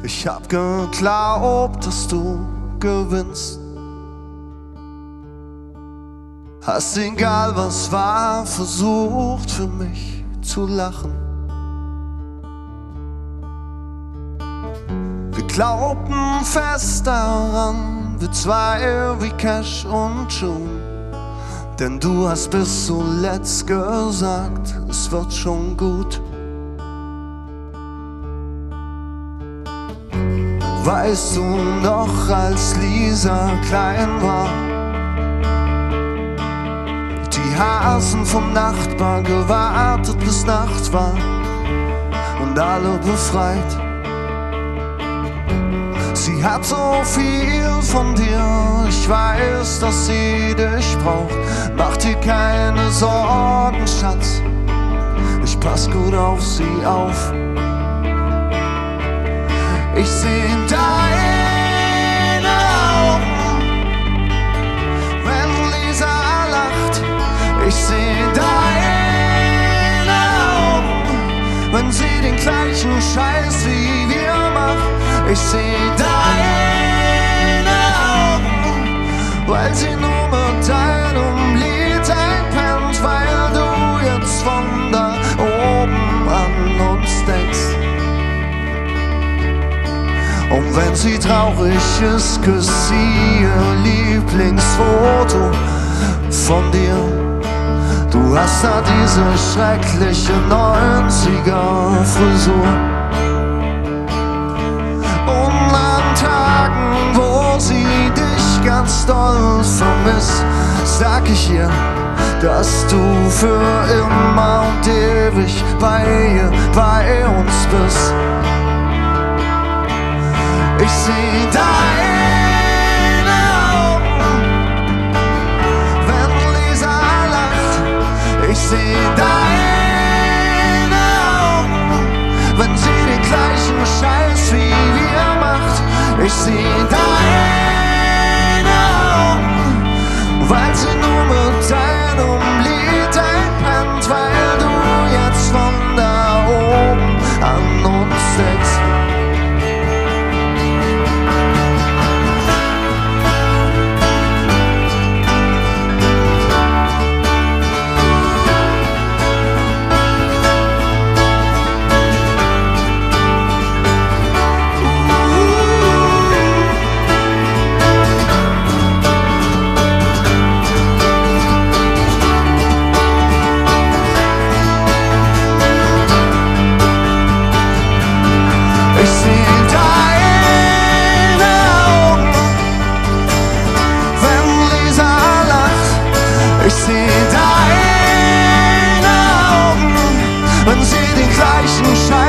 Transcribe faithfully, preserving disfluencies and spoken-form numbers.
Ich hab geglaubt, dass du gewinnst. Hast, egal was war, versucht für mich zu lachen. Wir glaubten fest daran, wir zwei wie Cash und June. Denn du hast bis zuletzt gesagt, es wird schon gut. Weißt du noch, als Lisa klein war, die Hasen vom Nachbar gewartet bis Nacht war und alle befreit. Sie hat so viel von dir, ich weiß, dass sie dich braucht. Mach dir keine Sorgen, Schatz, ich pass gut auf sie auf. Ich seh in deine Augen, wenn Lisa lacht. Ich seh in deine Augen, wenn sie den gleichen Scheiß wie wir macht. Ich seh in deine Augen, weil sie nur mit deinem Lied einpennt, weil du jetzt von da oben an uns denkst. Und wenn sie traurig ist, küsst sie ihr Lieblingsfoto von dir. Du hast da diese schreckliche neunziger-Frisur. Und an Tagen, wo sie dich ganz doll vermisst, sag ich ihr, dass du für immer und ewig bei ihr, bei uns bist. Ich seh deine Augen, wenn Lisa lacht. Ich seh deine Augen, wenn sie den gleichen Scheiß wie wir macht. Ich seh deine Augen, weil sie nur mit deinem Lied einpennt, weil du jetzt von da oben an uns denkst. Ich seh deine Augen, wenn sie den gleichen Schein